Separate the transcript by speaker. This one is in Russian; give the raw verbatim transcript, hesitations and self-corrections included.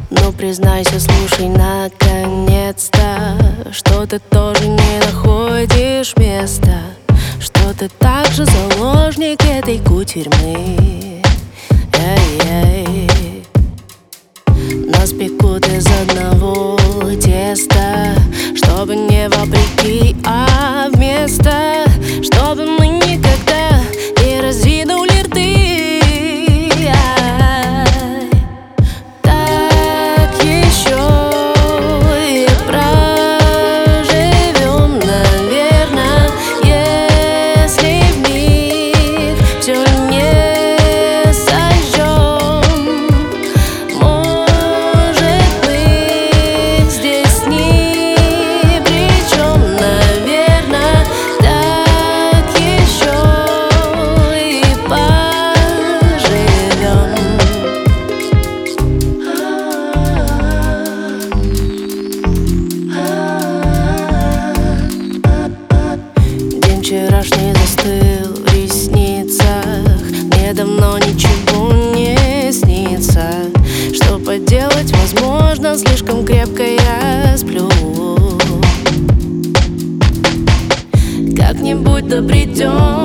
Speaker 1: Ну признайся, слушай, наконец-то, что ты тоже не находишь места, что ты также заложник этой кутерьмы. Эй-эй. Нас пекут из одного теста, чтобы не вопреки, а вместо, чтобы мы никогда не разинули рты. Вчерашний застыл в ресницах, мне давно ничего не снится. Что поделать, возможно, слишком крепко я сплю. Как-нибудь да придем